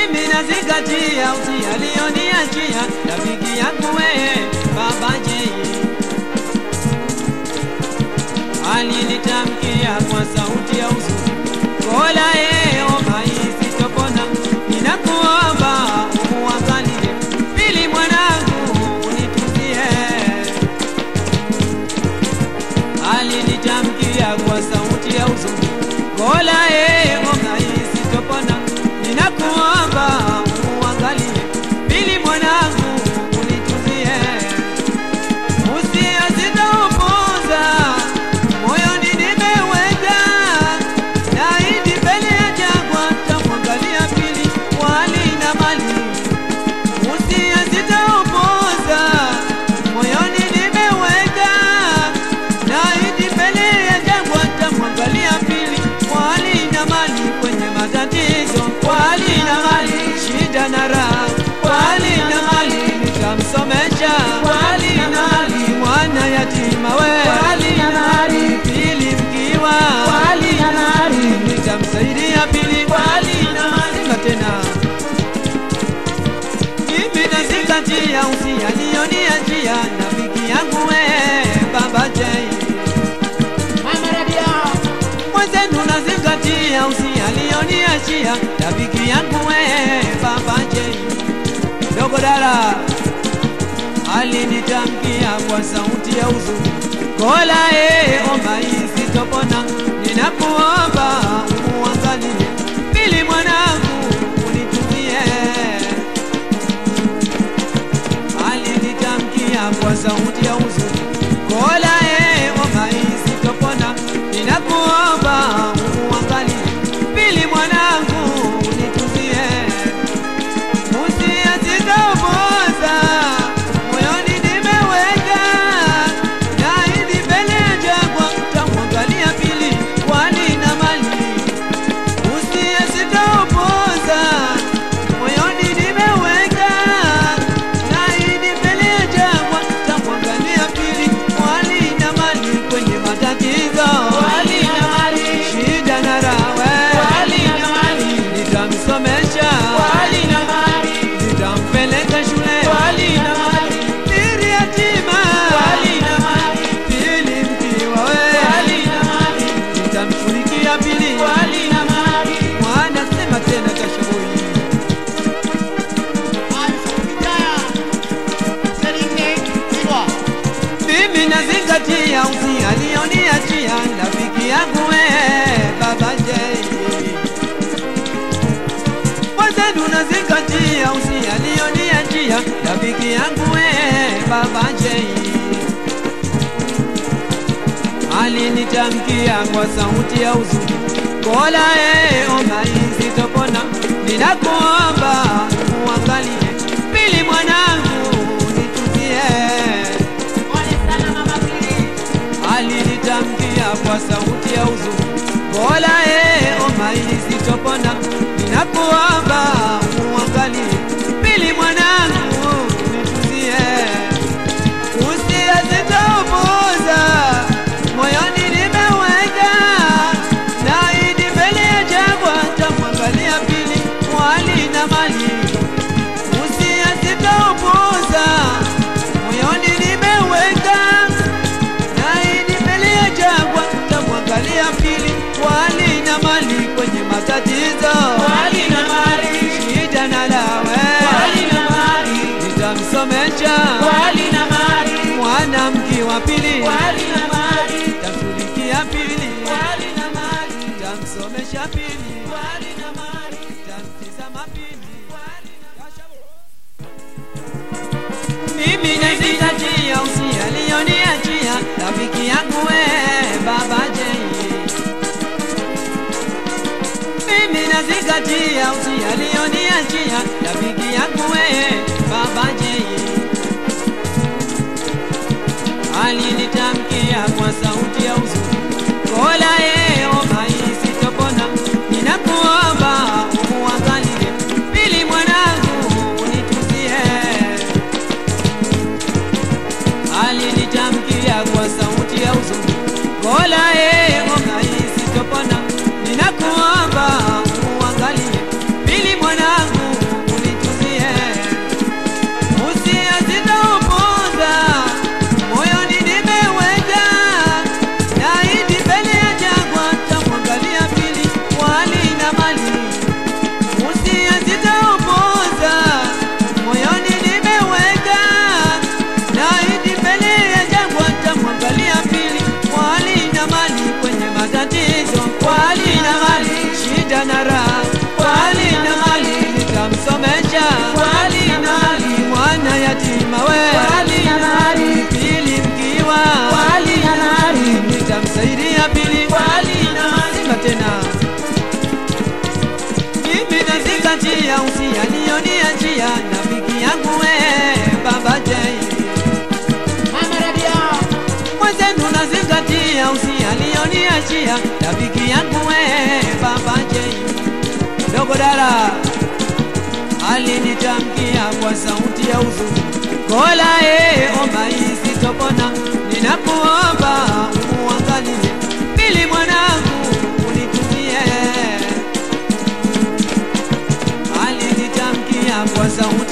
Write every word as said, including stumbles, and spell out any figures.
Mimi nazingatia usia alioniachia rafiki yangu wewe Baba J. Alinitamkia kwa sauti ya huzuni, Mola yeye omba isitopona, ninakuomba umuangalie Pili mwanangu unituzie. Alinitamkia kwa sauti ya huzuni, Mola yeye omba isitopona, ninakuomba umuangalie Pili mwanangu unituzie. Usia sitaupuza moyoni nimeweka, naahidi mbele ya jangwa nitamwangalia Pili kwa hali na mali. Usia sitaupuza moyoni nimeweka, naahidi mbele ya jangwa nitamwangalia Pili kwa hali na mali. Kwenye matatizo kwa hali na mali, shida na raha kwa hali na mali, nitamsomesha kwa hali na mali mwana yatima we kwa hali na mali. Pili mkiwa kwa hali na mali, nitamsaidia Pili kwa hali na mali. Na tena mimi nazingatia usia alioniachia rafiki yangu we Baba J. Mwenzenu nazingatia usia alioniachia rafiki yangu we Baba J. Dogo dara alinitamkia kwa sauti ya huzuni, Mola yeye omba isitopona, ninakuomba umuangalie Pili mwanangu unituzie. Alinitamkia kwa sauti ya huzuni, Mola yeye omba isitopona, ninakuomba umuangalie Pili mwanangu unituzie. Usia sitaupuza moyoni nimeweka, naahidi mbele ya jangwa nitamwangalia Pili kwa hali na mali. Usia sitaupuza moyoni nimeweka, naahidi mbele ya jangwa nitamwangalia Pili kwa hali na mali. Kwenye matatizo kwa hali na mali, shida na raha kwa hali na mali, nitamsomesha kwa hali na mali, nitampeleka shule kwa hali na mali. Pili yatima kwa hali na mali, Pili mkiwa we kwa hali na mali, nitamshughulikia Pili kwa hali na mali. Mwana sema tena kashaboi. Mimi nazingatia usia alioniachia rafiki yangu we Baba J. Mwenzenu nazingatia usia alioniachia rafiki yangu we Baba J. Alinitamkia kwa sauti ya huzuni, Mola yeye omba isitopona, ninakuomba umuangalie Pili mwanangu unituzie. Alinitamkia kwa sauti ya huzuni, Mola yeye omba isitopona, ninakuomba umuangalie Pili mwanangu unituzie. Usia sitaupuza moyoni nimeweka, naahidi mbele ya jangwa nitamwangalia Pili kwa hali na mali. Usia sitaupuza moyoni nimeweka, naahidi mbele ya jangwa nitamwangalia Pili kwa hali na mali. Kwenye matatizo kwa hali na mali, shida na raha kwa hali na mali, nitamsomesha kwa hali na mali mwanamke wa Pili kwa hali na mali, nitamshughulikia Pili kwa hali na mali, nitamsomesha Pili kwa hali na mali, nitamtizama Pili kwa hali na mali. Mimi nazingatia usia alioniachia rafiki yangu we Baba J. Mimi nazingatia usia alioniachia rafiki yangu we Baba J. Alinitamkia kwa sauti ya huzuni, Mola yeye omba isitopona, ninakuomba umuangalie Pili mwanangu unituzie. Alinitamkia kwa sauti ya huzuni, Mola yeye omba isitopona, ninakuomba umuangalie Pili mwanangu usialioniachia rafiki yangu we Baba J. Mama Rabia, Mwenzenu nazingatia usialioniachia rafiki yangu we Baba J. Dogo Dara alinitamkia kwa sauti ya huzuni, Kola e omba isitopona, ninakuomba umuangalie Bili mwanangu unitumie. Alinitamkia kwa sauti